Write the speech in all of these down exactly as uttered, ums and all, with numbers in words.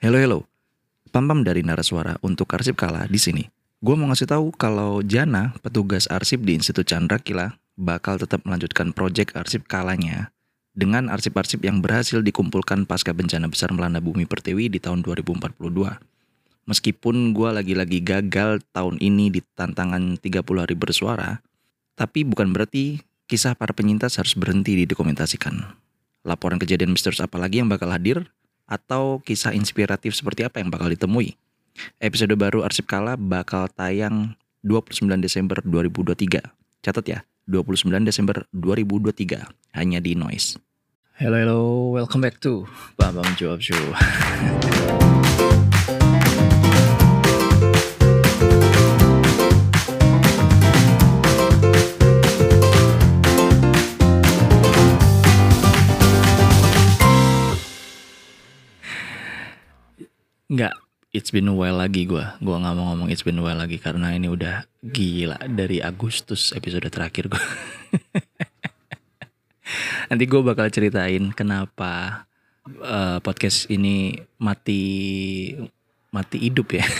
Hello hello, Pam-Pam dari Naraswara untuk Arsip Kala di sini. Gue mau ngasih tahu kalau Jana, petugas arsip di Institut Chandra Kila, bakal tetap melanjutkan proyek arsip Kalanya dengan arsip-arsip yang berhasil dikumpulkan pasca bencana besar melanda bumi Pertiwi di tahun dua ribu empat puluh dua. Meskipun gue lagi-lagi gagal tahun ini di tantangan tiga puluh hari bersuara, tapi bukan berarti kisah para penyintas harus berhenti didokumentasikan. Laporan kejadian misterius apa lagi yang bakal hadir? Atau kisah inspiratif seperti apa yang bakal ditemui? Episode baru Arsip Kala bakal tayang dua puluh sembilan Desember dua ribu dua puluh tiga. Catat ya, dua puluh sembilan Desember dua ribu dua puluh tiga, hanya di Noise. Hello hello, welcome back to Pam-Pam Jawab Show. Enggak, it's been a while lagi gue. Gue gak mau ngomong it's been a while lagi karena ini udah gila dari Agustus episode terakhir gue. Nanti gue bakal ceritain kenapa uh, podcast ini mati mati hidup ya.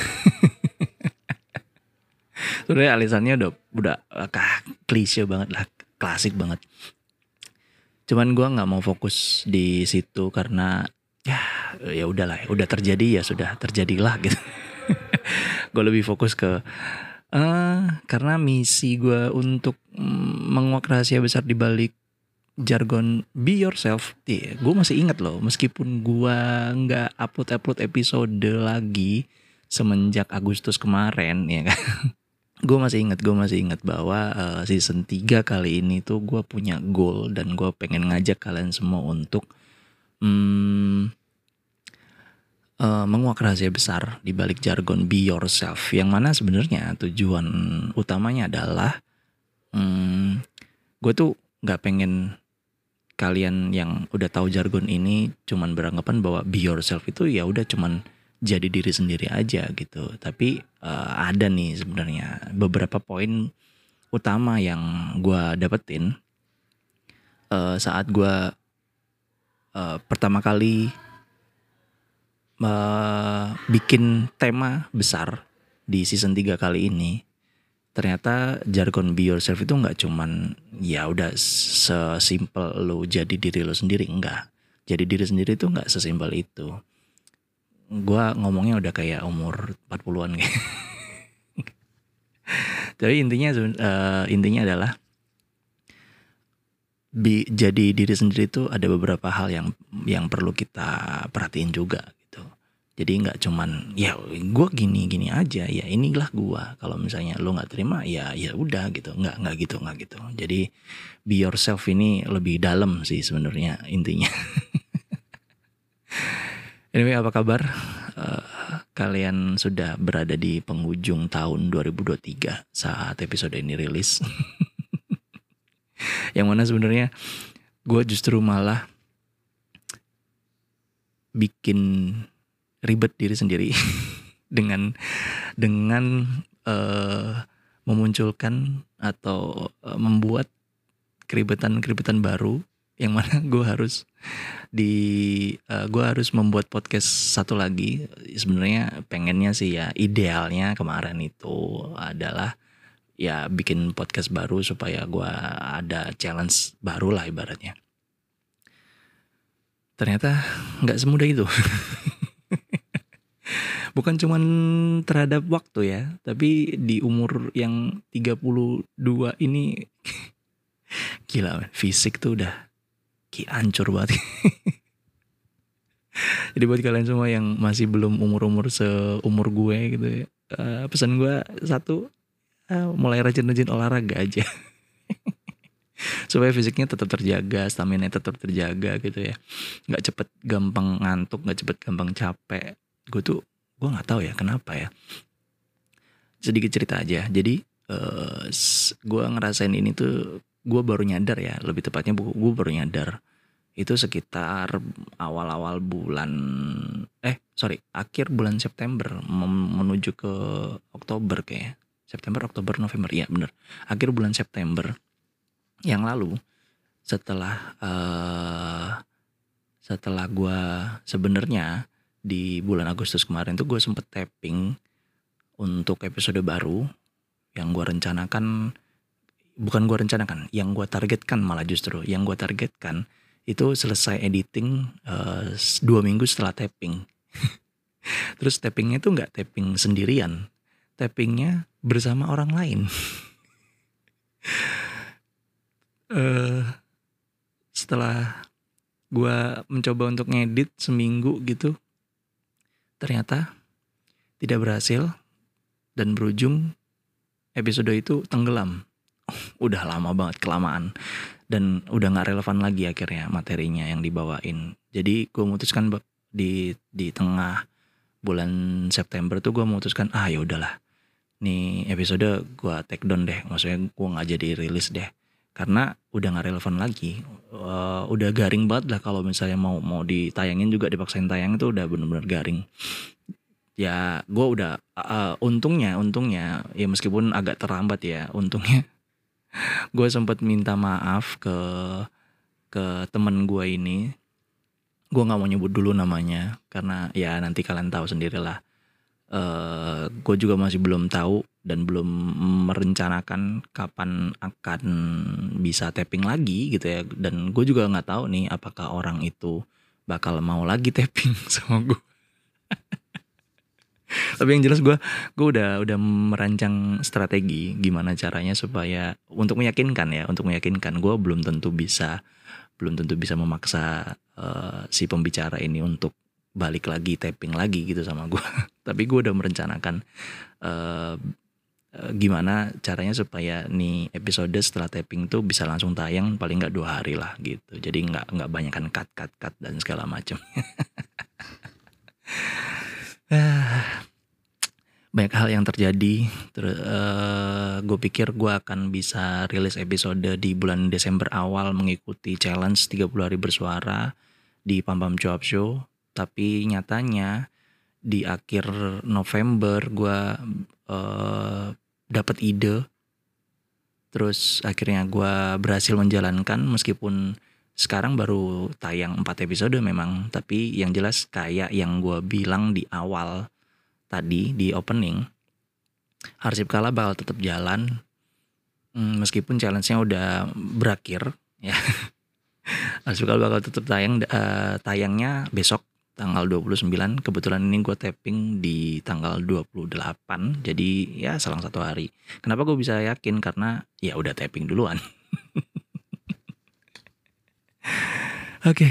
Sebenarnya alasannya udah udah kah, klise banget lah, klasik banget. Cuman gue nggak mau fokus di situ karena ya ya udahlah, udah terjadi ya sudah terjadilah gitu. Gue lebih fokus ke uh, karena misi gue untuk mm, menguak rahasia besar di balik jargon be yourself. Yeah, gue masih ingat loh, meskipun gue nggak upload upload episode lagi semenjak Agustus kemarin ya kan. Gue masih ingat, gue masih ingat bahwa uh, season tiga kali ini tuh gue punya goal dan gue pengen ngajak kalian semua untuk hmm, uh, menguak rahasia besar di balik jargon be yourself, yang mana sebenarnya tujuan utamanya adalah hmm, gue tuh nggak pengen kalian yang udah tahu jargon ini cuman beranggapan bahwa be yourself itu ya udah cuman jadi diri sendiri aja gitu. Tapi uh, ada nih sebenarnya beberapa poin utama yang gue dapetin uh, saat gue uh, pertama kali uh, bikin tema besar di season tiga kali ini. Ternyata jargon be yourself itu gak cuman ya udah sesimpel lo jadi diri lo sendiri, enggak. Jadi diri sendiri itu gak sesimpel itu. Gua ngomongnya udah kayak umur empat puluhan kayak. Tapi intinya uh, intinya adalah bi, jadi diri sendiri itu ada beberapa hal yang yang perlu kita perhatiin juga gitu. Jadi nggak cuman ya gue gini gini aja, ya inilah gue. Kalau misalnya lo nggak terima ya ya udah gitu, nggak nggak gitu nggak gitu. Jadi be yourself ini lebih dalam sih sebenarnya intinya. Anyway, apa kabar? Uh, kalian sudah berada di penghujung tahun dua ribu dua puluh tiga saat episode ini rilis. Yang mana sebenarnya gue justru malah bikin ribet diri sendiri dengan dengan uh, memunculkan atau uh, membuat keribetan-keribetan baru, yang mana gue harus di uh, gue harus membuat podcast satu lagi. Sebenarnya pengennya sih ya, idealnya kemarin itu adalah ya bikin podcast baru supaya gue ada challenge baru lah ibaratnya. Ternyata nggak semudah itu. Bukan cuman terhadap waktu ya, tapi di umur yang tiga puluh dua ini gila man, fisik tuh udah hancur banget. Jadi buat kalian semua yang masih belum umur-umur seumur gue gitu ya, uh, pesan gue satu, uh, mulai rajin-rajin olahraga aja. Supaya fisiknya tetap terjaga, stamina tetap terjaga gitu ya. Gak cepet gampang ngantuk, gak cepet gampang capek. Gue tuh, gue gak tahu ya kenapa ya. Sedikit cerita aja. Jadi uh, gue ngerasain ini tuh, gue baru nyadar ya, lebih tepatnya gue baru nyadar itu sekitar awal-awal bulan eh sorry akhir bulan September menuju ke Oktober kayak September Oktober November ya bener akhir bulan September yang lalu, setelah uh, setelah gue sebenarnya di bulan Agustus kemarin tuh gue sempet tapping untuk episode baru yang gue rencanakan, bukan gue rencanakan, yang gue targetkan malah justru, yang gue targetkan itu selesai editing uh, dua minggu setelah tapping. Terus tappingnya tuh nggak tapping sendirian, tappingnya bersama orang lain. uh, setelah gue mencoba untuk ngedit seminggu gitu, ternyata tidak berhasil dan berujung episode itu tenggelam. Udah lama banget, kelamaan, dan udah nggak relevan lagi akhirnya materinya yang dibawain. Jadi gue memutuskan di di tengah bulan September tuh gue memutuskan ah ya udahlah, nih episode gue take down deh, maksudnya gue nggak jadi rilis deh karena udah nggak relevan lagi. Uh, udah garing banget lah, kalau misalnya mau mau ditayangin juga dipaksain tayang itu udah bener-bener garing. Ya gue udah uh, untungnya untungnya ya meskipun agak terlambat ya, untungnya gue sempat minta maaf ke ke temen gue ini. Gue nggak mau nyebut dulu namanya karena ya nanti kalian tahu sendirilah. Uh, gue juga masih belum tahu dan belum merencanakan kapan akan bisa tapping lagi gitu ya. Dan gue juga nggak tahu nih apakah orang itu bakal mau lagi tapping sama gue. Tapi yang jelas gue gue udah udah merancang strategi gimana caranya supaya untuk meyakinkan ya, untuk meyakinkan gue belum tentu bisa belum tentu bisa memaksa uh, si pembicara ini untuk balik lagi tapping lagi gitu sama gue. Tapi gue udah merencanakan uh, uh, gimana caranya supaya nih episode setelah tapping tuh bisa langsung tayang paling nggak dua hari lah gitu. Jadi nggak nggak banyakan cut cut cut dan segala macam. Banyak hal yang terjadi. Terus uh, gue pikir gue akan bisa rilis episode di bulan Desember awal mengikuti challenge tiga puluh hari bersuara di Pam Pam Cuap Show. Tapi nyatanya di akhir November gue uh, dapat ide. Terus akhirnya gue berhasil menjalankan meskipun sekarang baru tayang empat episode memang. Tapi yang jelas kayak yang gue bilang di awal tadi di opening, Arsip Kala bakal tetap jalan hmm, meskipun challenge-nya udah berakhir ya. Arsip Kala bakal tetap tayang uh, tayangnya besok tanggal dua puluh sembilan. Kebetulan ini gue tapping di tanggal dua puluh delapan, jadi ya selang satu hari. Kenapa gue bisa yakin? Karena ya udah tapping duluan. Oke, okay.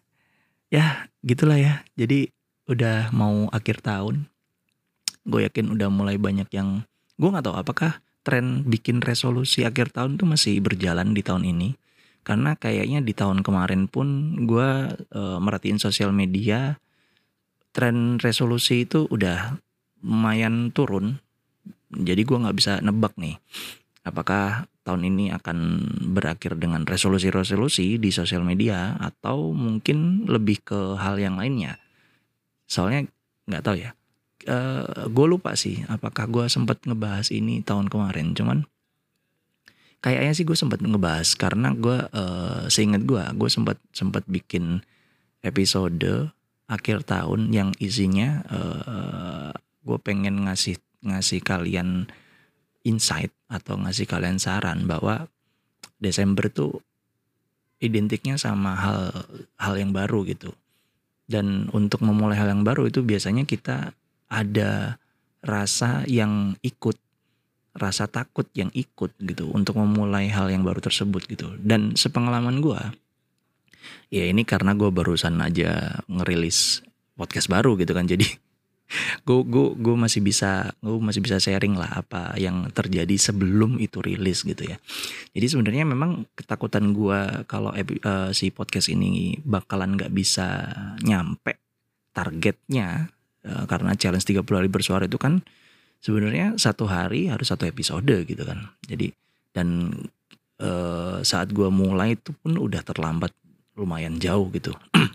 Ya gitulah ya. Jadi udah mau akhir tahun. Gue yakin udah mulai banyak yang, gue nggak tahu apakah tren bikin resolusi akhir tahun tuh masih berjalan di tahun ini. Karena kayaknya di tahun kemarin pun gue e, merhatiin sosial media, tren resolusi itu udah lumayan turun. Jadi gue nggak bisa nebak nih apakah tahun ini akan berakhir dengan resolusi-resolusi di sosial media atau mungkin lebih ke hal yang lainnya. Soalnya nggak tahu ya. Uh, gue lupa sih apakah gue sempat ngebahas ini tahun kemarin. Cuman kayaknya sih gue sempat ngebahas karena gue uh, seingat gue gue sempat sempat bikin episode akhir tahun yang isinya uh, gue pengen ngasih ngasih kalian insight atau ngasih kalian saran bahwa Desember tuh identiknya sama hal hal yang baru gitu. Dan untuk memulai hal yang baru itu biasanya kita ada rasa yang ikut, rasa takut yang ikut gitu untuk memulai hal yang baru tersebut gitu. Dan sepengalaman gue, ya ini karena gue barusan aja ngerilis podcast baru gitu kan, jadi gue gue gue masih bisa gue masih bisa sharing lah apa yang terjadi sebelum itu rilis gitu ya. Jadi sebenarnya memang ketakutan gue kalau uh, si podcast ini bakalan nggak bisa nyampe targetnya. Uh, karena challenge tiga puluh hari bersuara itu kan sebenarnya satu hari harus satu episode gitu kan. Jadi dan uh, saat gue mulai itu pun udah terlambat lumayan jauh gitu.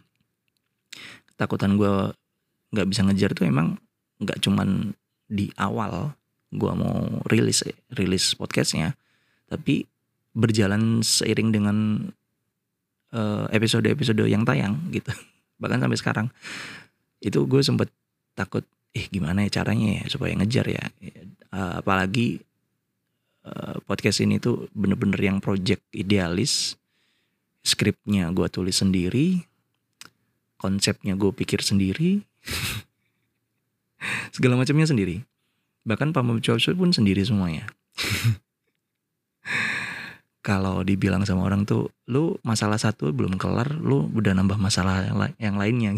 Ketakutan gue nggak bisa ngejar tuh emang nggak cuman di awal gue mau rilis rilis podcastnya, tapi berjalan seiring dengan uh, episode-episode yang tayang gitu. Bahkan sampai sekarang. Itu gue sempet takut, eh gimana ya caranya ya supaya ngejar ya. Uh, apalagi uh, podcast ini tuh bener-bener yang project idealis. Skripnya gue tulis sendiri, konsepnya gue pikir sendiri, segala macamnya sendiri. Bahkan Pam Cuap Cuap pun sendiri semuanya. Kalau dibilang sama orang tuh, lu masalah satu belum kelar, lu udah nambah masalah yang lainnya.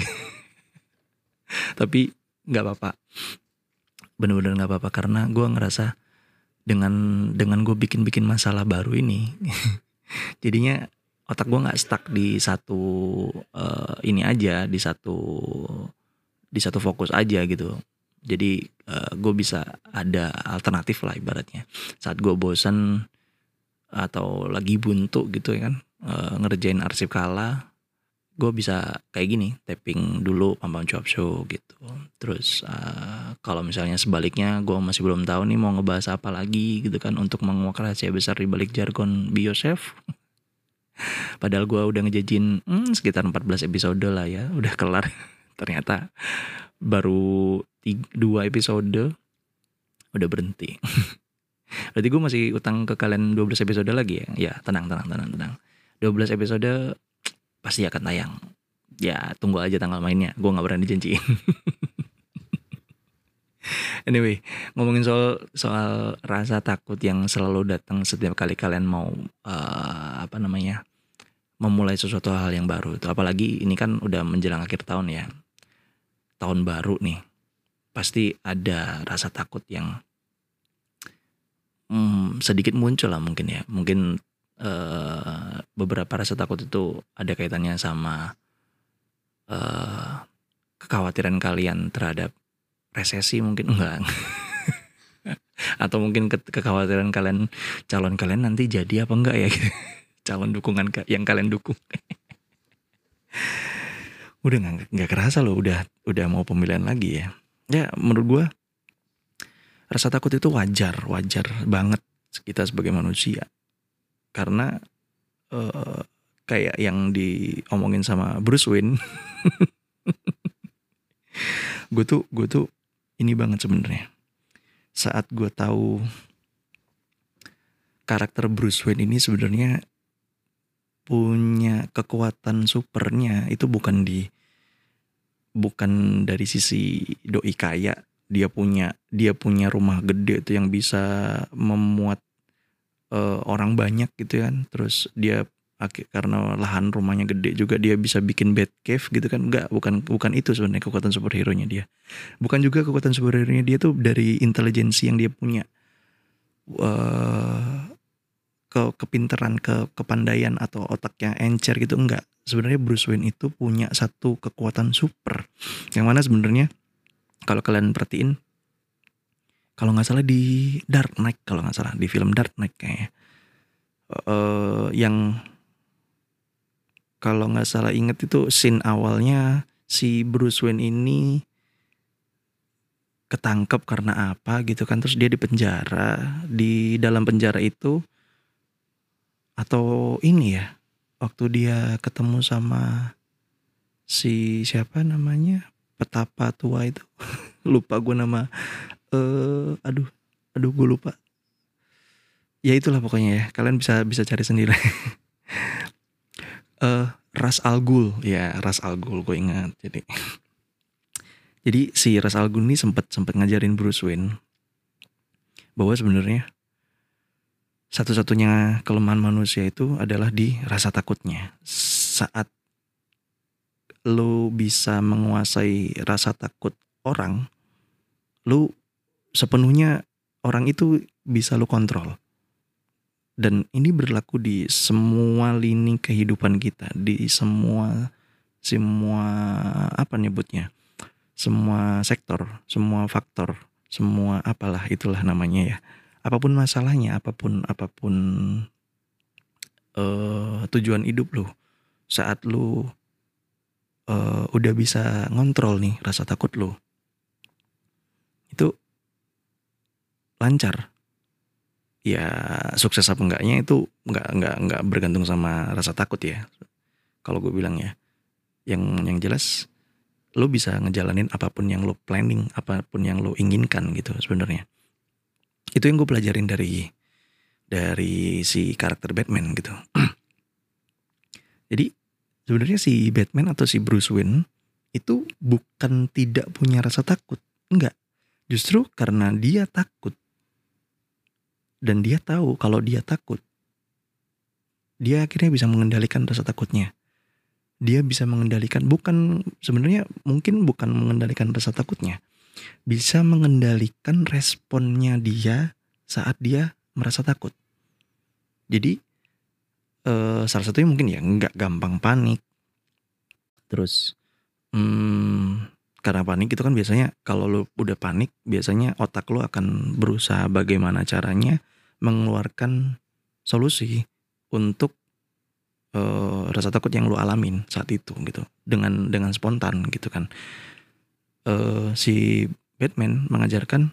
Tapi nggak apa-apa, bener-bener nggak apa-apa karena gue ngerasa dengan dengan gue bikin-bikin masalah baru ini, jadinya otak gue nggak stuck di satu uh, ini aja, di satu di satu fokus aja gitu. Jadi uh, gue bisa ada alternatif lah ibaratnya. Saat gue bosan atau lagi buntu gitu ya kan, uh, ngerjain arsip kala, gue bisa kayak gini, tapping dulu Pam Pam Cuap Show gitu. Terus uh, kalau misalnya sebaliknya gue masih belum tahu nih mau ngebahas apa lagi gitu kan untuk menguak rahasia besar di balik jargon Be Yourself. Padahal gue udah ngejajin hmm, sekitar empat belas episode lah ya, udah kelar. Ternyata baru tiga, dua episode udah berhenti. Berarti gue masih utang ke kalian dua belas episode lagi ya. Ya tenang tenang tenang tenang. dua belas episode pasti akan tayang. Ya tunggu aja tanggal mainnya. Gue gak berani janjiin. Anyway, ngomongin soal soal rasa takut yang selalu datang setiap kali kalian mau uh, apa namanya memulai sesuatu hal yang baru itu. Apalagi ini kan udah menjelang akhir tahun ya, tahun baru nih, pasti ada rasa takut yang hmm, sedikit muncul lah mungkin ya. Mungkin uh, beberapa rasa takut itu ada kaitannya sama uh, kekhawatiran kalian terhadap resesi mungkin enggak. Atau mungkin ke- kekhawatiran kalian calon kalian nanti jadi apa enggak ya. Calon dukungan ka- yang kalian dukung. Udah gak, gak kerasa loh udah udah mau pemilihan lagi ya. Ya menurut gue rasa takut itu wajar, wajar banget kita sebagai manusia. Karena uh, kayak yang diomongin sama Bruce Wayne. Gue tuh gue tuh ini banget sebenarnya. Saat gue tahu karakter Bruce Wayne ini sebenarnya punya kekuatan supernya, itu bukan di bukan dari sisi doi kaya, dia punya dia punya rumah gede tuh yang bisa memuat uh, orang banyak gitu kan. Terus dia karena lahan rumahnya gede juga dia bisa bikin bed cave gitu kan. Enggak, bukan bukan itu sebenarnya kekuatan superhero-nya dia. Bukan juga kekuatan superhero-nya dia tuh dari intelijensi yang dia punya, uh, ke kepintaran, ke kepandaian atau otak yang encer gitu. Enggak. Sebenarnya Bruce Wayne itu punya satu kekuatan super yang mana sebenarnya kalau kalian perhatiin, kalau nggak salah di Dark Knight, kalau nggak salah di film Dark Knight kayaknya, uh, yang kalau nggak salah inget itu scene awalnya si Bruce Wayne ini ketangkep karena apa gitu kan, terus dia di penjara, di dalam penjara itu, atau ini ya waktu dia ketemu sama si siapa namanya petapa tua itu. Lupa gue nama eh uh, aduh aduh gue lupa ya, itulah pokoknya ya, kalian bisa bisa cari sendiri. uh, Ra's al Ghul ya, Ra's al Ghul gue ingat. Jadi jadi si Ra's al Ghul ini sempat sempat ngajarin Bruce Wayne bahwa sebenarnya satu-satunya kelemahan manusia itu adalah di rasa takutnya. Saat lu bisa menguasai rasa takut orang, lu sepenuhnya orang itu bisa lu kontrol. Dan ini berlaku di semua lini kehidupan kita, di semua semua apa nyebutnya, semua sektor, semua faktor, semua apalah itulah namanya ya. Apapun masalahnya, apapun apapun uh, tujuan hidup lu, saat lu uh, udah bisa ngontrol nih rasa takut lu, itu lancar. Ya sukses apa enggaknya itu enggak enggak enggak bergantung sama rasa takut ya. Kalau gue bilang ya, yang yang jelas lo bisa ngejalanin apapun yang lo planning, apapun yang lo inginkan gitu sebenarnya. Itu yang gue pelajarin dari dari si karakter Batman gitu. Jadi sebenarnya si Batman atau si Bruce Wayne itu bukan tidak punya rasa takut, enggak. Justru karena dia takut dan dia tahu kalau dia takut, dia akhirnya bisa mengendalikan rasa takutnya. Dia bisa mengendalikan, bukan sebenarnya mungkin bukan mengendalikan rasa takutnya, bisa mengendalikan responnya dia saat dia merasa takut. Jadi eh, salah satunya mungkin ya nggak gampang panik. Terus hmm, karena panik itu kan biasanya kalau lu udah panik, biasanya otak lu akan berusaha bagaimana caranya mengeluarkan solusi untuk uh, rasa takut yang lu alamin saat itu gitu, dengan dengan spontan gitu kan. Uh, si Batman mengajarkan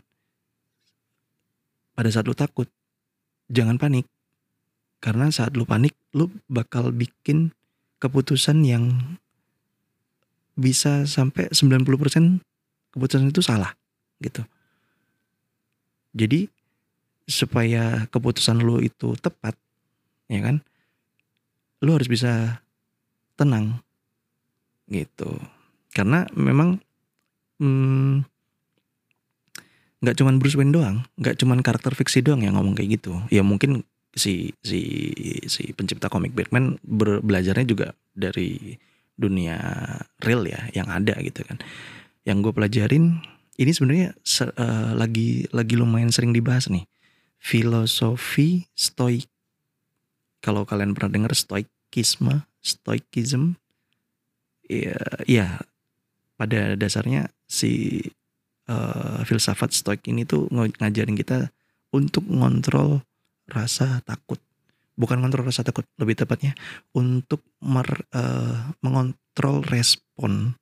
pada saat lu takut jangan panik, karena saat lu panik lu bakal bikin keputusan yang bisa sampai sembilan puluh persen keputusan itu salah gitu. Jadi supaya keputusan lu itu tepat, ya kan, lu harus bisa tenang gitu. Karena memang hmm, gak cuman Bruce Wayne doang, gak cuman karakter fiksi doang yang ngomong kayak gitu. Ya mungkin si si si pencipta komik Batman ber, belajarnya juga dari dunia real ya yang ada gitu kan. Yang gue pelajarin ini sebenarnya uh, lagi lagi lumayan sering dibahas nih, filosofi stoik. Kalau kalian pernah dengar stoikisme, stoikism, ya, ya pada dasarnya si uh, filsafat stoik ini tuh ngajarin kita untuk ngontrol rasa takut. Bukan kontrol rasa takut, lebih tepatnya untuk mer, uh, mengontrol respon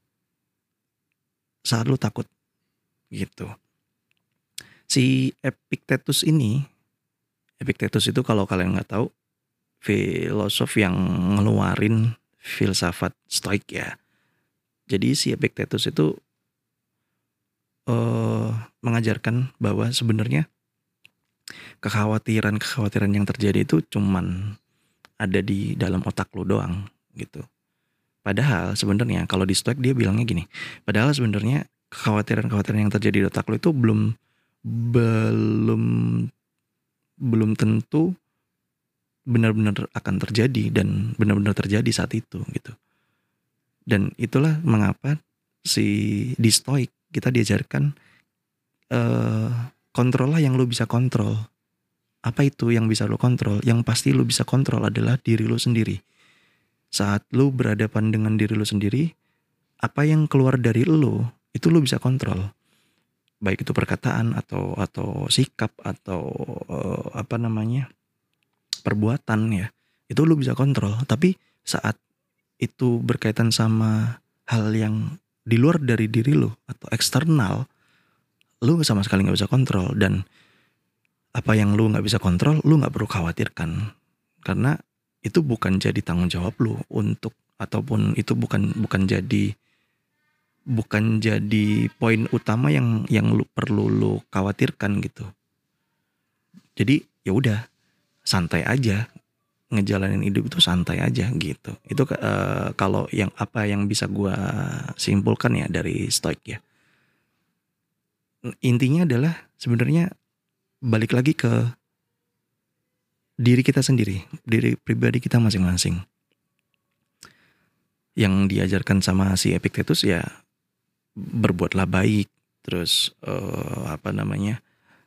saat lu takut gitu. Si Epictetus ini, Epictetus itu kalau kalian nggak tahu, filosof yang ngeluarin filsafat stoik ya. Jadi si Epictetus itu uh, mengajarkan bahwa sebenarnya kekhawatiran-kekhawatiran yang terjadi itu cuman ada di dalam otak lo doang gitu. Padahal sebenarnya kalau di stoik dia bilangnya gini, padahal sebenarnya kekhawatiran-kekhawatiran yang terjadi di otak lo itu belum belum belum tentu benar-benar akan terjadi dan benar-benar terjadi saat itu gitu. Dan itulah mengapa si di stoik kita diajarkan uh, kontrollah yang lo bisa kontrol. Apa itu yang bisa lo kontrol? Yang pasti lo bisa kontrol adalah diri lo sendiri. Saat lo berhadapan dengan diri lo sendiri, apa yang keluar dari lo itu lo bisa kontrol. Baik itu perkataan atau atau sikap atau uh, apa namanya perbuatan ya, itu lo bisa kontrol. Tapi saat itu berkaitan sama hal yang di luar dari diri lo atau eksternal, lu sama sekali gak bisa kontrol. Dan apa yang lu gak bisa kontrol, lu gak perlu khawatirkan, karena itu bukan jadi tanggung jawab lu untuk, ataupun itu bukan bukan jadi bukan jadi poin utama yang yang lu perlu lu khawatirkan gitu. Jadi ya udah, santai aja, ngejalanin hidup itu santai aja gitu. Itu uh, kalau yang apa yang bisa gua simpulkan ya dari stoik ya. Intinya adalah sebenarnya balik lagi ke diri kita sendiri, diri pribadi kita masing-masing. Yang diajarkan sama si Epictetus ya berbuatlah baik, terus uh, apa namanya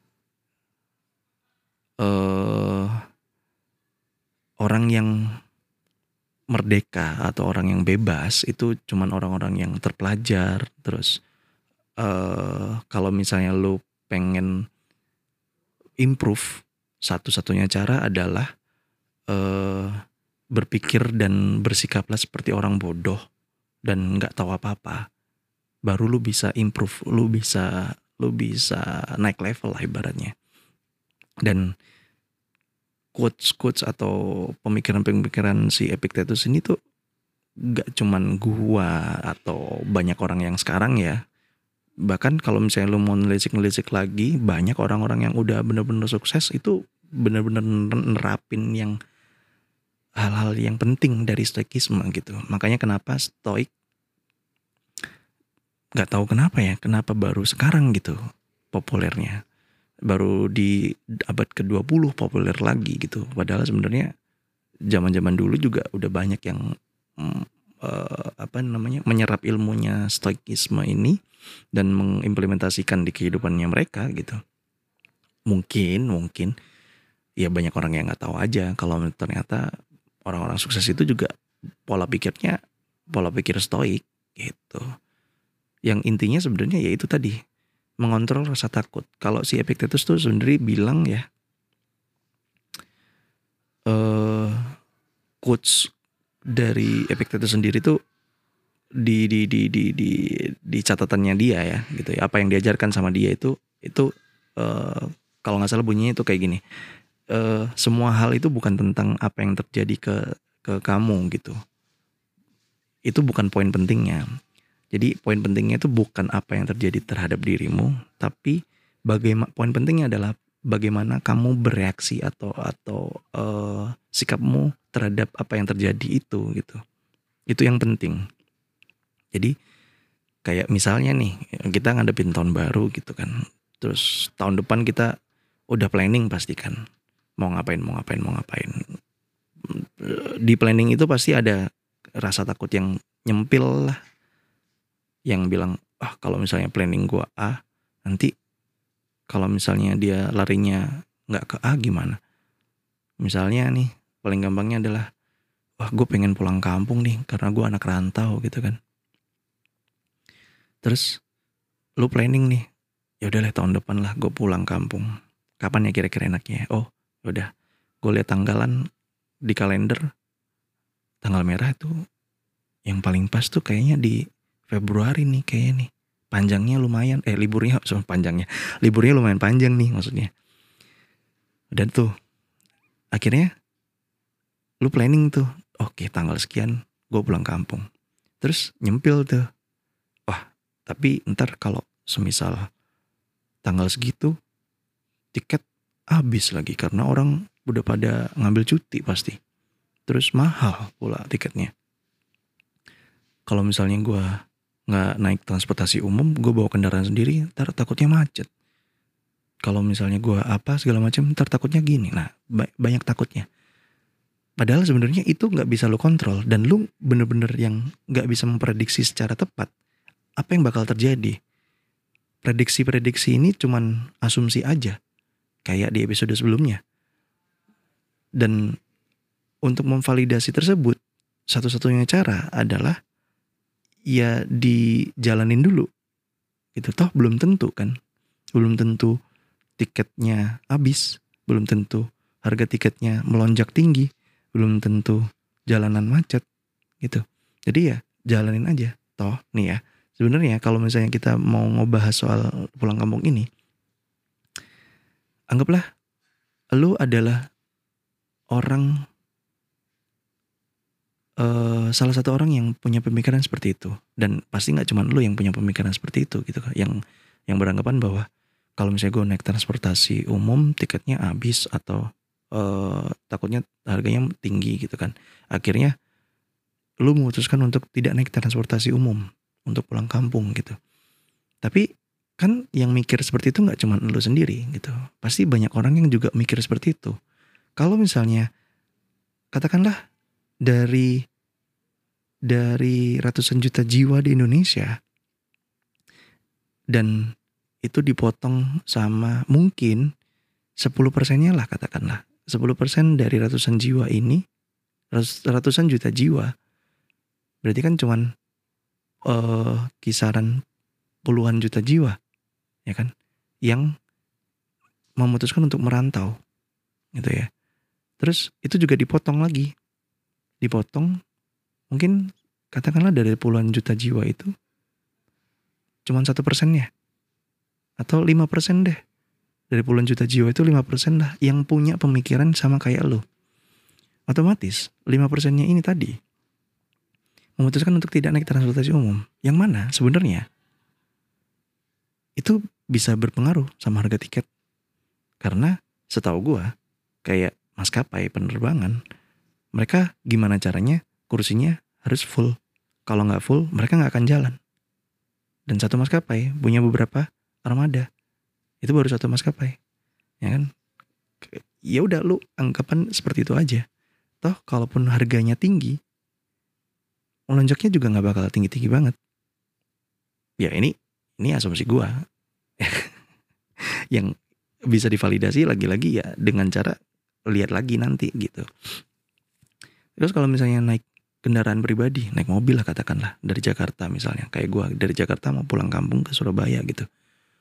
uh, orang yang merdeka atau orang yang bebas itu cuman orang-orang yang terpelajar. Terus Uh, kalau misalnya lu pengen improve, satu-satunya cara adalah uh, berpikir dan bersikaplah seperti orang bodoh dan nggak tahu apa-apa. Baru lu bisa improve, lu bisa lu bisa naik level lah ibaratnya. Dan quotes-quotes atau pemikiran-pemikiran si Epictetus ini tuh gak cuman gua atau banyak orang yang sekarang ya. Bahkan kalau misalnya lu mau nelisik-nelisik lagi, banyak orang-orang yang udah bener-bener sukses itu bener-bener nerapin yang hal-hal yang penting dari stoikisme gitu. Makanya kenapa stoik gak tahu kenapa ya, kenapa baru sekarang gitu populernya. Baru di abad ke dua puluh populer lagi gitu. Padahal sebenarnya zaman-zaman dulu juga udah banyak yang mm, eh, apa namanya menyerap ilmunya stoikisme ini dan mengimplementasikan di kehidupannya mereka gitu. Mungkin mungkin ya banyak orang yang nggak tahu aja kalau ternyata orang-orang sukses itu juga pola pikirnya pola pikir stoik gitu. Yang intinya sebenarnya ya itu tadi, mengontrol rasa takut. Kalau si Epictetus tuh sebenarnya bilang ya, eh quotes dari Epictetus sendiri tuh di di di di di di catatannya dia ya gitu ya. Apa yang diajarkan sama dia itu itu eh kalau nggak salah bunyinya itu kayak gini. Eh semua hal itu bukan tentang apa yang terjadi ke ke kamu gitu. Itu bukan poin pentingnya. Jadi poin pentingnya itu bukan apa yang terjadi terhadap dirimu, tapi bagaimana poin pentingnya adalah bagaimana kamu bereaksi atau atau uh, sikapmu terhadap apa yang terjadi itu gitu. Itu yang penting. Jadi kayak misalnya nih kita ngadepin tahun baru gitu kan. Terus tahun depan kita udah planning pasti kan. Mau ngapain, mau ngapain, mau ngapain. Di planning itu pasti ada rasa takut yang nyempil lah. Yang bilang, ah kalau misalnya planning gua A, nanti kalau misalnya dia larinya nggak ke A gimana? Misalnya nih, paling gampangnya adalah, wah gue pengen pulang kampung nih karena gue anak rantau gitu kan. Terus lu planning nih, ya udah lah tahun depan lah gue pulang kampung. Kapan ya kira-kira enaknya? Oh, udah, gue lihat tanggalan di kalender, tanggal merah tuh yang paling pas tuh kayaknya di Februari nih kayaknya nih. Panjangnya lumayan, eh liburnya, so, panjangnya. Liburnya lumayan panjang nih maksudnya. Dan tuh, akhirnya lu planning tuh, oke tanggal sekian gue pulang kampung. Terus nyempil tuh, wah tapi ntar kalau semisal tanggal segitu, tiket habis lagi karena orang udah pada ngambil cuti pasti. Terus mahal pula tiketnya. Kalau misalnya gue nggak naik transportasi umum, gue bawa kendaraan sendiri, ntar takutnya macet. Kalau misalnya gue apa segala macam, ntar takutnya gini. Nah, banyak takutnya. Padahal sebenarnya itu nggak bisa lo kontrol dan lo bener-bener yang nggak bisa memprediksi secara tepat apa yang bakal terjadi. Prediksi-prediksi ini cuman asumsi aja, kayak di episode sebelumnya. Dan untuk memvalidasi tersebut, satu-satunya cara adalah ya dijalanin dulu gitu. Toh belum tentu kan, belum tentu tiketnya habis, belum tentu harga tiketnya melonjak tinggi, belum tentu jalanan macet gitu. Jadi ya jalanin aja. Toh nih ya, sebenarnya kalau misalnya kita mau ngebahas soal pulang kampung ini, anggaplah lu adalah orang Uh, salah satu orang yang punya pemikiran seperti itu, dan pasti nggak cuma lu yang punya pemikiran seperti itu gitu kan, yang yang beranggapan bahwa kalau misalnya gue naik transportasi umum tiketnya habis atau uh, takutnya harganya tinggi gitu kan, akhirnya lu memutuskan untuk tidak naik transportasi umum untuk pulang kampung gitu. Tapi kan yang mikir seperti itu nggak cuma lu sendiri gitu, pasti banyak orang yang juga mikir seperti itu. Kalau misalnya katakanlah dari dari ratusan juta jiwa di Indonesia dan itu dipotong sama mungkin sepuluh persennya lah katakanlah. sepuluh persen dari ratusan jiwa ini, ratusan juta jiwa, berarti kan cuman uh, kisaran puluhan juta jiwa, ya kan, yang memutuskan untuk merantau gitu ya. Terus itu juga dipotong lagi. Dipotong mungkin katakanlah dari puluhan juta jiwa itu cuman satu persennya atau lima persen deh dari puluhan juta jiwa itu lima persen lah yang punya pemikiran sama kayak lo. Otomatis lima persennya ini tadi memutuskan untuk tidak naik transportasi umum. Yang mana sebenarnya itu bisa berpengaruh sama harga tiket. Karena setahu gua kayak maskapai penerbangan, mereka gimana caranya kursinya harus full. Kalau nggak full, mereka nggak akan jalan. Dan satu maskapai punya beberapa armada. Itu baru satu maskapai, ya kan? Ya udah, lu anggapan seperti itu aja. Toh kalaupun harganya tinggi, melonjaknya juga nggak bakal tinggi-tinggi banget. Ya ini ini asumsi gua yang bisa divalidasi lagi-lagi ya dengan cara lihat lagi nanti gitu. Terus kalau misalnya naik kendaraan pribadi, naik mobil lah katakanlah dari Jakarta misalnya, kayak gua dari Jakarta mau pulang kampung ke Surabaya gitu.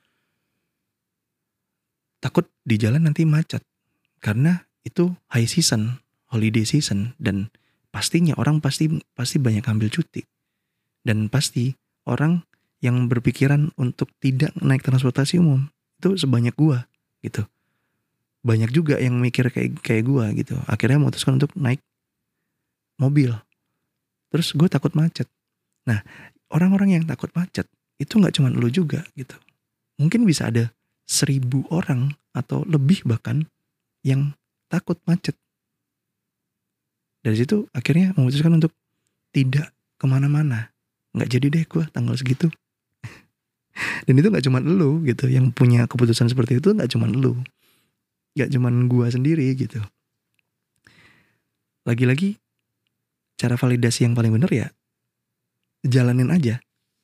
Takut di jalan nanti macet karena itu high season, holiday season, dan pastinya orang pasti pasti banyak ambil cuti. Dan pasti orang yang berpikiran untuk tidak naik transportasi umum itu sebanyak gua gitu. Banyak juga yang mikir kayak kayak gua gitu. Akhirnya memutuskan untuk naik mobil. Terus gue takut macet. Nah, orang-orang yang takut macet itu nggak cuma lu juga gitu. Mungkin bisa ada seribu orang atau lebih bahkan yang takut macet. Dari situ akhirnya memutuskan untuk tidak kemana-mana. Nggak jadi deh gue tanggal segitu. Dan itu nggak cuma lu gitu yang punya keputusan seperti itu, nggak cuma lu, nggak cuma gue sendiri gitu. Lagi-lagi cara validasi yang paling benar ya jalanin aja.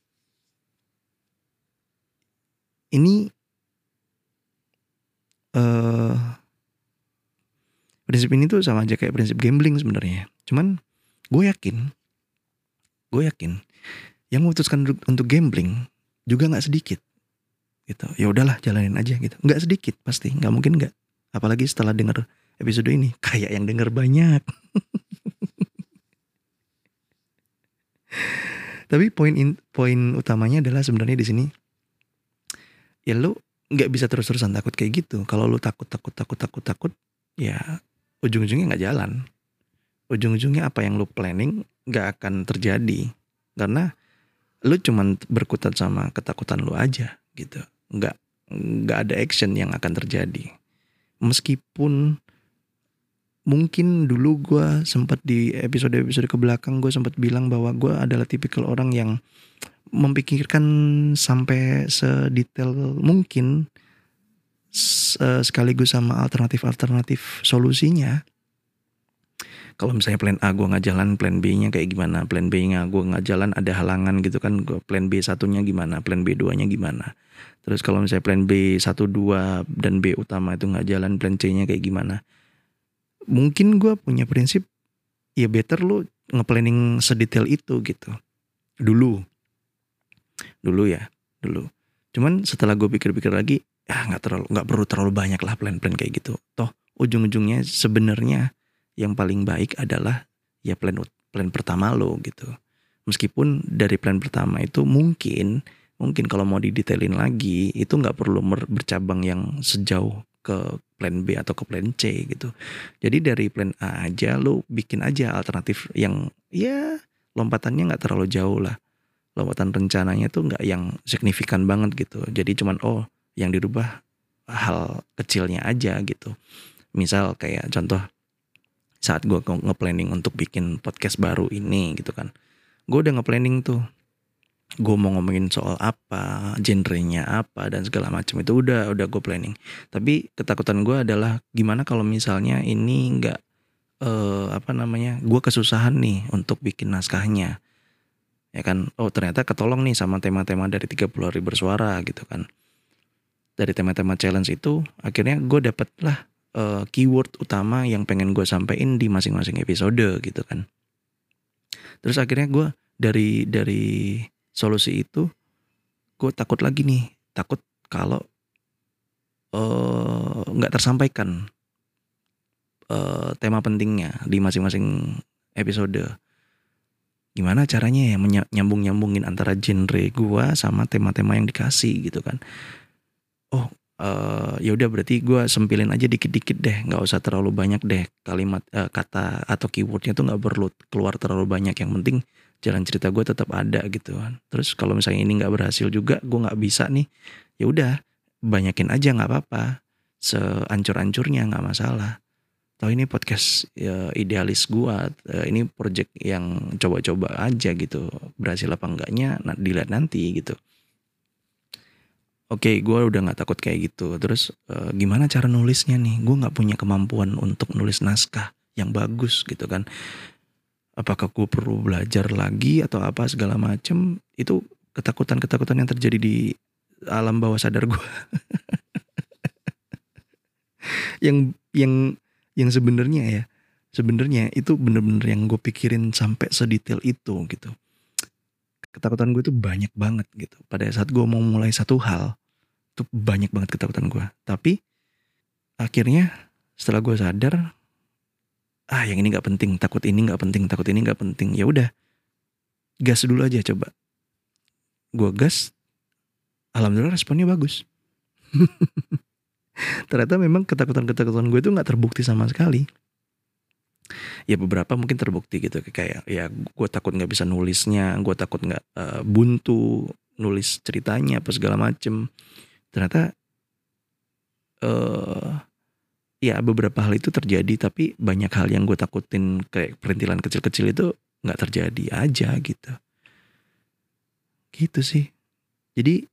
Ini uh, prinsip ini tuh sama aja kayak prinsip gambling sebenarnya. Cuman gue yakin, gue yakin yang memutuskan untuk gambling juga nggak sedikit gitu. Ya udahlah jalanin aja gitu. Nggak sedikit pasti, nggak mungkin nggak. Apalagi setelah dengar episode ini, kayak yang dengar banyak. Tapi poin in, poin utamanya adalah sebenarnya di sini, ya lu nggak bisa terus-terusan takut kayak gitu. Kalau lu takut takut takut takut takut, ya ujung-ujungnya nggak jalan. Ujung-ujungnya apa yang lu planning nggak akan terjadi karena lu cuman berkutat sama ketakutan lu aja gitu. Nggak nggak ada action yang akan terjadi. Meskipun mungkin dulu gue sempat di episode-episode ke belakang gue sempat bilang bahwa gue adalah tipikal orang yang memikirkan sampai sedetail mungkin sekaligus sama alternatif-alternatif solusinya. Kalau misalnya plan A gue nggak jalan, plan B-nya kayak gimana, plan B-nya gue nggak jalan ada halangan gitu kan, gue plan B satunya gimana, plan B dua-nya gimana. Terus kalau misalnya plan B satu, dua dan B utama itu nggak jalan, plan C-nya kayak gimana. Mungkin gue punya prinsip ya better lu nge-planning sedetail itu gitu. Dulu. Dulu ya, dulu. Cuman setelah gue pikir-pikir lagi, ya nggak terlalu nggak perlu terlalu banyak lah plan-plan kayak gitu. Toh ujung-ujungnya sebenarnya yang paling baik adalah ya plan plan pertama lo gitu. Meskipun dari plan pertama itu mungkin mungkin kalau mau didetailin lagi itu nggak perlu bercabang yang sejauh ke plan B atau ke plan C gitu. Jadi dari plan A aja lo bikin aja alternatif yang ya lompatannya nggak terlalu jauh lah. Lompatan rencananya tuh nggak yang signifikan banget gitu. Jadi cuman oh yang dirubah hal kecilnya aja gitu. Misal kayak contoh saat gue nge-planning untuk bikin podcast baru ini gitu kan. Gue udah nge-planning tuh. Gue mau ngomongin soal apa, genrenya apa dan segala macam itu udah udah gue planning. Tapi ketakutan gue adalah gimana kalau misalnya ini nggak eh, apa namanya, gue kesusahan nih untuk bikin naskahnya. Ya kan, oh ternyata ketolong nih sama tema-tema dari tiga puluh hari bersuara gitu kan. Dari tema-tema challenge itu akhirnya gue dapet lah Uh, keyword utama yang pengen gue sampein di masing-masing episode gitu kan. Terus akhirnya gue dari dari solusi itu gue takut lagi nih, takut kalau nggak uh, tersampaikan uh, tema pentingnya di masing-masing episode. Gimana caranya ya nyambung-nyambungin antara genre gue sama tema-tema yang dikasih gitu kan. Oh Uh, ya udah berarti gue sempilin aja dikit-dikit deh, nggak usah terlalu banyak deh kalimat uh, kata atau keywordnya tuh nggak perlu keluar terlalu banyak, yang penting jalan cerita gue tetap ada gitu kan. Terus kalau misalnya ini nggak berhasil juga, gue nggak bisa nih, ya udah banyakin aja nggak apa-apa, seancur-ancurnya nggak masalah. Toh ini podcast ya, idealis gue, ini project yang coba-coba aja gitu, berhasil apa enggaknya nah, dilihat nanti gitu. Oke, gue udah nggak takut kayak gitu. Terus uh, gimana cara nulisnya nih? Gue nggak punya kemampuan untuk nulis naskah yang bagus gitu kan. Apakah gue perlu belajar lagi atau apa segala macem? Itu ketakutan-ketakutan yang terjadi di alam bawah sadar gue. yang yang yang sebenarnya ya, sebenarnya itu bener-bener yang gue pikirin sampai sedetail itu gitu. Ketakutan gue tuh banyak banget gitu. Pada saat gue mau mulai satu hal, tuh banyak banget ketakutan gue. Tapi akhirnya setelah gue sadar, ah yang ini nggak penting, takut ini nggak penting, takut ini nggak penting. Ya udah, gas dulu aja coba. Gue gas, alhamdulillah responnya bagus. Ternyata memang ketakutan-ketakutan gue itu nggak terbukti sama sekali. Ya beberapa mungkin terbukti gitu, kayak ya gue takut nggak bisa nulisnya, gue takut nggak uh, buntu nulis ceritanya apa segala macem. Ternyata uh, ya beberapa hal itu terjadi, tapi banyak hal yang gue takutin kayak perintilan kecil-kecil itu nggak terjadi aja gitu. Gitu sih. Jadi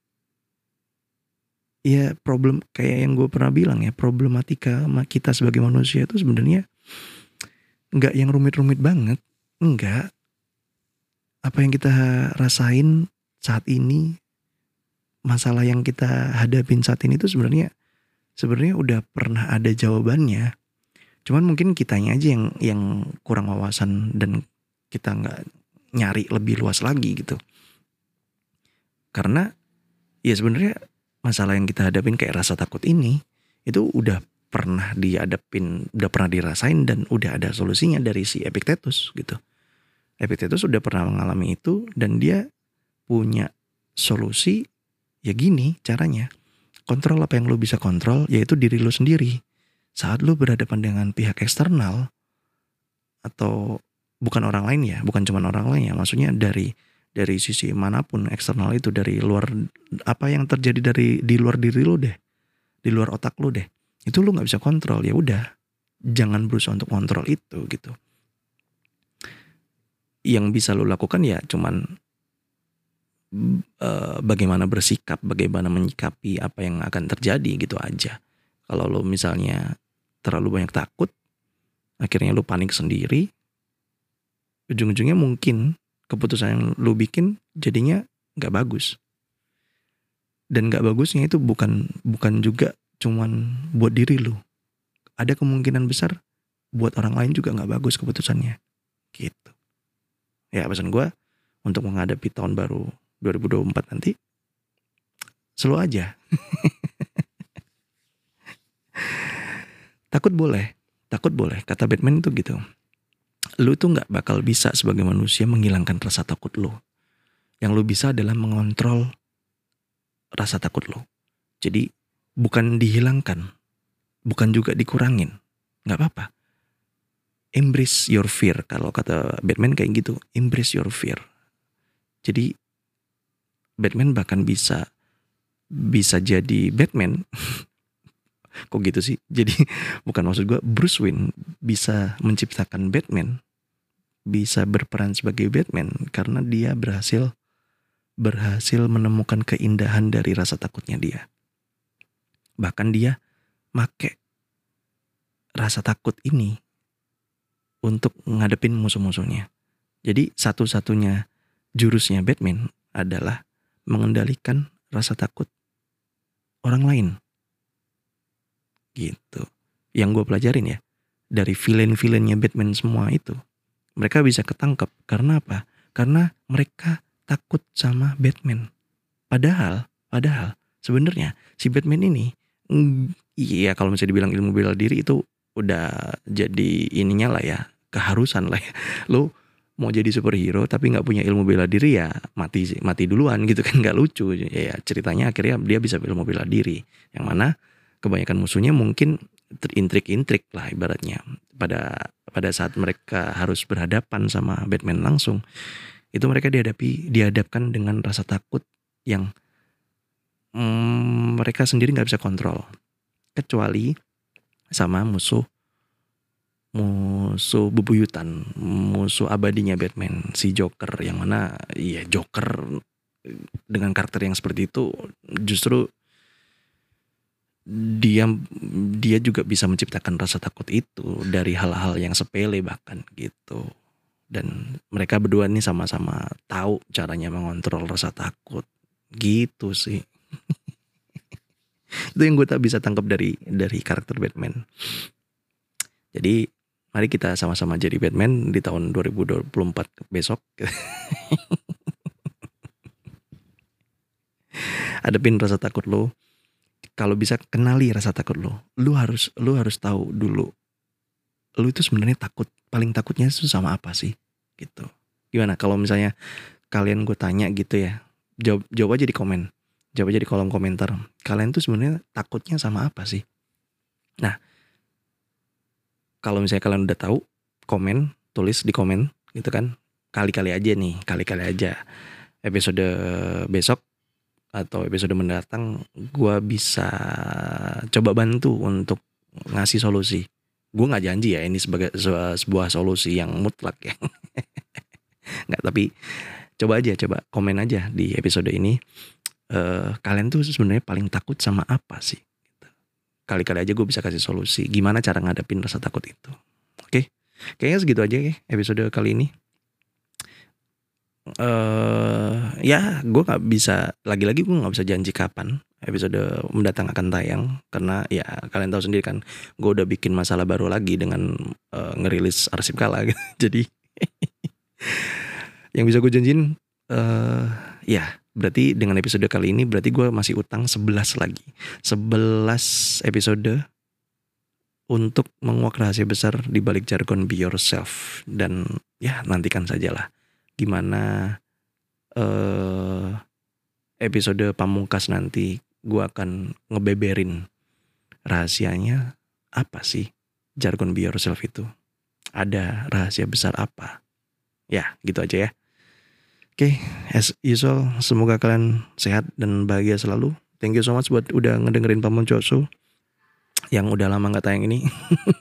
ya problem kayak yang gue pernah bilang ya, problematika kita sebagai manusia itu sebenarnya nggak yang rumit-rumit banget, enggak. Apa yang kita rasain saat ini, masalah yang kita hadapin saat ini itu sebenarnya sebenarnya udah pernah ada jawabannya. Cuman mungkin kitanya aja yang yang kurang wawasan dan kita nggak nyari lebih luas lagi gitu. Karena ya sebenarnya masalah yang kita hadapin kayak rasa takut ini itu udah pernah dihadapin, udah pernah dirasain dan udah ada solusinya dari si Epictetus gitu. Epictetus udah pernah mengalami itu dan dia punya solusi. Ya gini caranya, kontrol apa yang lu bisa kontrol, yaitu diri lu sendiri. Saat lu berhadapan dengan pihak eksternal, atau bukan orang lain ya, bukan cuma orang lain ya, maksudnya dari dari sisi manapun eksternal itu, dari luar, apa yang terjadi dari di luar diri lu deh, di luar otak lu deh, itu lu nggak bisa kontrol. Ya udah, jangan berusaha untuk kontrol itu gitu. Yang bisa lu lakukan ya cuman Uh, bagaimana bersikap, bagaimana menyikapi apa yang akan terjadi gitu aja. Kalau lo misalnya terlalu banyak takut, akhirnya lo panik sendiri, ujung-ujungnya mungkin keputusan yang lo bikin jadinya nggak bagus. Dan nggak bagusnya itu bukan bukan juga cuman buat diri lo. Ada kemungkinan besar buat orang lain juga nggak bagus keputusannya. Gitu. Ya pesan gue untuk menghadapi tahun baru dua ribu dua puluh empat nanti, slow aja. Takut boleh, takut boleh. Kata Batman itu gitu. Lu tuh gak bakal bisa sebagai manusia menghilangkan rasa takut lu. Yang lu bisa adalah mengontrol rasa takut lu. Jadi bukan dihilangkan, bukan juga dikurangin. Gak apa-apa. Embrace your fear. Kalau kata Batman kayak gitu, embrace your fear. Jadi Batman bahkan bisa bisa jadi Batman. Kok gitu sih? Jadi bukan maksud gue, Bruce Wayne bisa menciptakan Batman, bisa berperan sebagai Batman karena dia berhasil berhasil menemukan keindahan dari rasa takutnya dia. Bahkan dia make rasa takut ini untuk ngadepin musuh-musuhnya. Jadi satu-satunya jurusnya Batman adalah mengendalikan rasa takut orang lain. Gitu. Yang gue pelajarin ya, dari villain-villainnya Batman semua itu, mereka bisa ketangkep. Karena apa? Karena mereka takut sama Batman. Padahal, padahal sebenarnya si Batman ini, iya kalau misalnya dibilang ilmu bela diri itu udah jadi ininya lah ya, keharusan lah ya. Lo mau jadi superhero tapi nggak punya ilmu bela diri ya mati mati duluan gitu kan, nggak lucu ya. Ceritanya akhirnya dia bisa ilmu bela diri, yang mana kebanyakan musuhnya mungkin terintrik-intrik lah ibaratnya. Pada pada saat mereka harus berhadapan sama Batman langsung, itu mereka dihadapi dihadapkan dengan rasa takut yang mm, mereka sendiri nggak bisa kontrol, kecuali sama musuh musuh bebuyutan, musuh abadinya Batman, si Joker, yang mana ya Joker dengan karakter yang seperti itu justru dia dia juga bisa menciptakan rasa takut itu dari hal-hal yang sepele bahkan gitu. Dan mereka berdua nih sama-sama tahu caranya mengontrol rasa takut gitu sih. Itu yang gue tak bisa tangkap dari dari karakter Batman. Jadi mari kita sama-sama jadi Batman di tahun dua ribu dua puluh empat besok. Hadapin rasa takut lo. Kalau bisa kenali rasa takut lo. Lu harus lu harus tahu dulu. Lu itu sebenarnya takut, paling takutnya itu sama apa sih? Gitu. Gimana kalau misalnya kalian gue tanya gitu ya. Jawab jawab aja di komen. Jawab aja di kolom komentar. Kalian tuh sebenarnya takutnya sama apa sih? Nah, kalau misalnya kalian udah tahu, komen, tulis di komen gitu kan. Kali-kali aja nih, kali-kali aja. Episode besok atau episode mendatang gue bisa coba bantu untuk ngasih solusi. Gue nggak janji ya ini sebagai sebuah solusi yang mutlak ya. Nggak, tapi coba aja, coba komen aja di episode ini. Uh, kalian tuh sebenarnya paling takut sama apa sih? Kali-kali aja gue bisa kasih solusi gimana cara ngadepin rasa takut itu. Oke, kayaknya segitu aja ya episode kali ini. Uh, ya gue nggak bisa, lagi-lagi gue nggak bisa janji kapan episode mendatang akan tayang, karena ya kalian tahu sendiri kan gue udah bikin masalah baru lagi dengan uh, ngerilis Arsip Kala gitu. Jadi yang bisa gue janjiin uh, ya berarti dengan episode kali ini berarti gue masih utang sebelas lagi, sebelas episode untuk menguak rahasia besar di balik jargon Be Yourself. Dan ya nantikan sajalah gimana uh, episode pamungkas nanti gue akan ngebeberin rahasianya apa sih jargon Be Yourself itu, ada rahasia besar apa ya, gitu aja ya. Oke, okay, as usual semoga kalian sehat dan bahagia selalu. Thank you so much buat udah ngedengerin Pamoncoso yang udah lama gak tayang ini.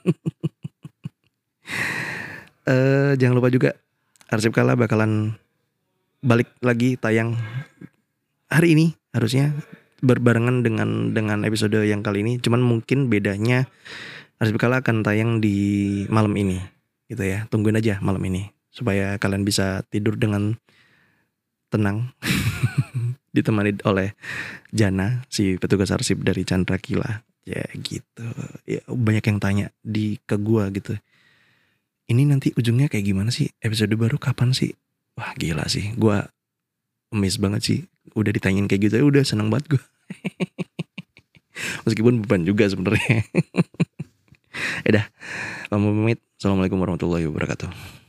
uh, jangan lupa juga Arsip Kala bakalan balik lagi tayang hari ini, harusnya berbarengan dengan dengan episode yang kali ini. Cuman mungkin bedanya Arsip Kala akan tayang di malam ini gitu ya. Tungguin aja malam ini supaya kalian bisa tidur dengan tenang. Ditemani oleh Jana, si petugas arsip dari Chandra Kila. Ya gitu. Ya, banyak yang tanya di ke gua gitu. Ini nanti ujungnya kayak gimana sih? Episode baru kapan sih? Wah gila sih. Gua amazed banget sih. Udah ditanyain kayak gitu ya udah seneng banget gua. Meskipun beban juga sebenarnya. Udah, pamit. Assalamualaikum warahmatullahi wabarakatuh.